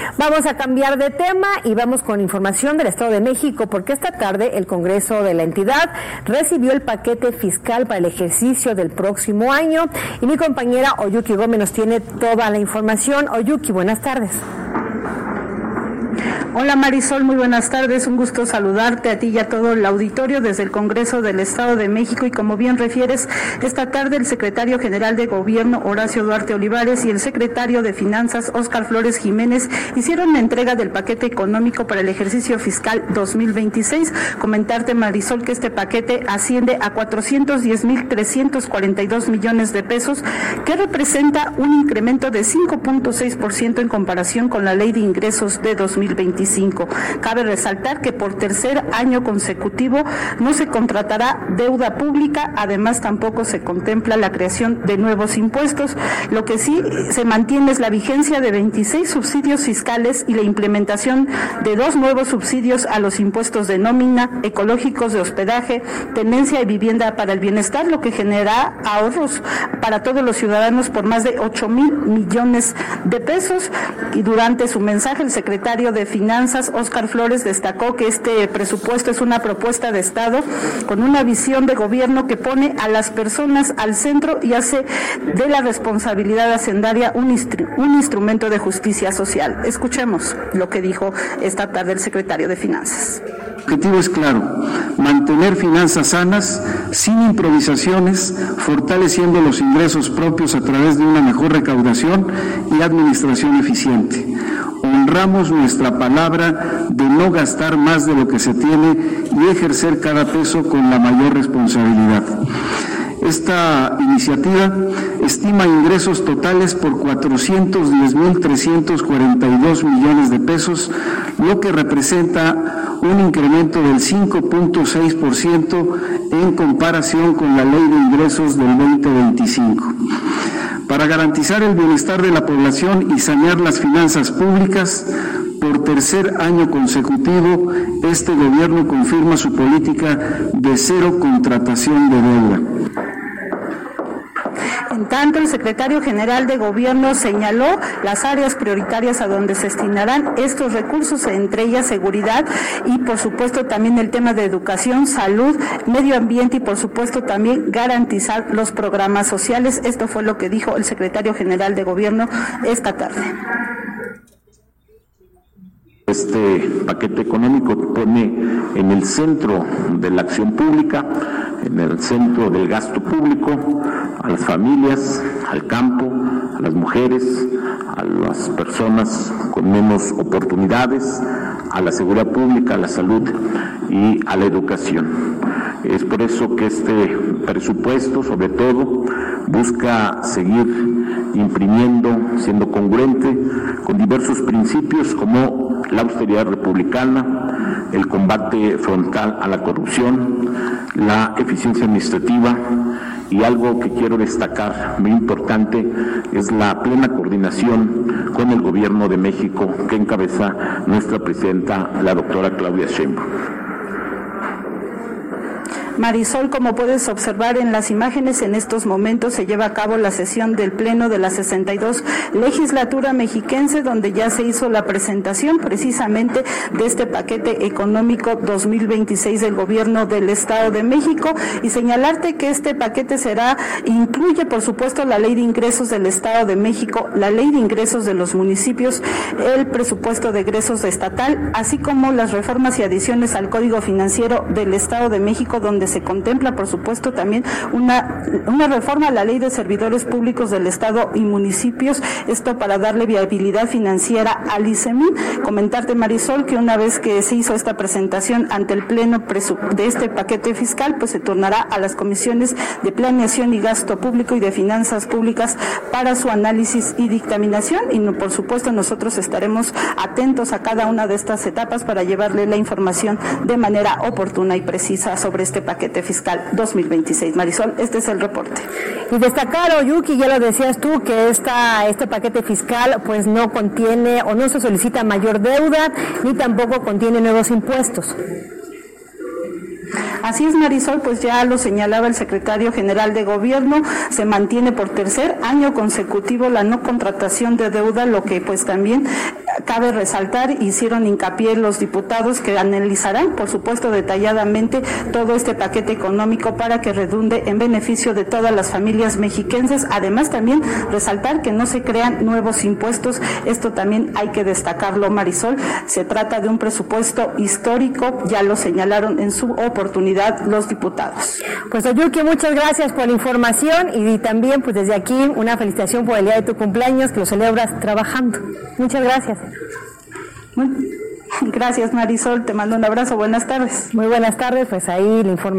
Vamos a cambiar de tema y vamos con información del Estado de México, porque esta tarde el Congreso de la entidad recibió el paquete fiscal para el ejercicio del próximo año y mi compañera Oyuki Gómez nos tiene toda la información. Oyuki, buenas tardes. Hola Marisol, muy buenas tardes, un gusto saludarte a ti y a todo el auditorio desde el Congreso del Estado de México y como bien refieres, esta tarde el secretario general de Gobierno Horacio Duarte Olivares y el secretario de Finanzas Óscar Flores Jiménez hicieron la entrega del paquete económico para el ejercicio fiscal 2026. Comentarte Marisol que este paquete asciende a 410,342 millones de pesos, que representa un incremento de 5.6% en comparación con la Ley de Ingresos de 2025. Cabe resaltar que por tercer año consecutivo no se contratará deuda pública, además tampoco se contempla la creación de nuevos impuestos. Lo que sí se mantiene es la vigencia de 26 subsidios fiscales y la implementación de 2 nuevos subsidios a los impuestos de nómina, ecológicos, de hospedaje, tenencia y vivienda para el bienestar, lo que genera ahorros para todos los ciudadanos por más de 8,000 millones de pesos. Y durante su mensaje el secretario de Finanzas, Óscar Flores, destacó que este presupuesto es una propuesta de Estado con una visión de gobierno que pone a las personas al centro y hace de la responsabilidad hacendaria un instrumento de justicia social. Escuchemos lo que dijo esta tarde el secretario de Finanzas. El objetivo es claro: mantener finanzas sanas, sin improvisaciones, fortaleciendo los ingresos propios a través de una mejor recaudación y administración eficiente. Honramos nuestra palabra de no gastar más de lo que se tiene y ejercer cada peso con la mayor responsabilidad. Esta iniciativa estima ingresos totales por 410,342 millones de pesos, lo que representa un incremento del 5.6% en comparación con la Ley de Ingresos del 2025. Para garantizar el bienestar de la población y sanear las finanzas públicas, por tercer año consecutivo, este gobierno confirma su política de cero contratación de deuda. En tanto, el secretario general de Gobierno señaló las áreas prioritarias a donde se destinarán estos recursos, entre ellas seguridad y, por supuesto, también el tema de educación, salud, medio ambiente y, por supuesto, también garantizar los programas sociales. Esto fue lo que dijo el secretario general de Gobierno esta tarde. Este paquete económico pone en el centro de la acción pública, en el centro del gasto público, a las familias, al campo, a las mujeres, a las personas con menos oportunidades, a la seguridad pública, a la salud y a la educación. Es por eso que este presupuesto, sobre todo, busca seguir imprimiendo, siendo congruente con diversos principios como la austeridad republicana, el combate frontal a la corrupción, la eficiencia administrativa y algo que quiero destacar muy importante es la plena coordinación con el Gobierno de México que encabeza nuestra presidenta, la doctora Claudia Sheinbaum. Marisol, como puedes observar en las imágenes, en estos momentos se lleva a cabo la sesión del Pleno de la 62 Legislatura Mexiquense, donde ya se hizo la presentación precisamente de este paquete económico 2026 del Gobierno del Estado de México, y señalarte que este paquete incluye, por supuesto, la Ley de Ingresos del Estado de México, la Ley de Ingresos de los municipios, el presupuesto de egresos estatal, así como las reformas y adiciones al Código Financiero del Estado de México, donde se contempla, por supuesto, también una reforma a la Ley de Servidores Públicos del Estado y municipios, esto para darle viabilidad financiera al ICEMIN. Comentarte, Marisol, que una vez que se hizo esta presentación ante el Pleno de este paquete fiscal, pues se tornará a las comisiones de Planeación y Gasto Público y de Finanzas Públicas para su análisis y dictaminación, y por supuesto nosotros estaremos atentos a cada una de estas etapas para llevarle la información de manera oportuna y precisa sobre este paquete fiscal 2026. Marisol, este es el reporte. Y destacar, Oyuki, ya lo decías tú, que este paquete fiscal pues no contiene o no se solicita mayor deuda, ni tampoco contiene nuevos impuestos. Así es, Marisol, pues ya lo señalaba el secretario general de Gobierno, se mantiene por tercer año consecutivo la no contratación de deuda, lo que pues también cabe resaltar, hicieron hincapié los diputados que analizarán, por supuesto, detalladamente todo este paquete económico para que redunde en beneficio de todas las familias mexiquenses. Además, también resaltar que no se crean nuevos impuestos. Esto también hay que destacarlo, Marisol. Se trata de un presupuesto histórico, ya lo señalaron en su oportunidad los diputados. Pues Oyuki, muchas gracias por la información y también pues desde aquí una felicitación por el día de tu cumpleaños, que lo celebras trabajando. Muchas gracias. Gracias, Marisol, te mando un abrazo, buenas tardes. Muy buenas tardes, pues ahí la información.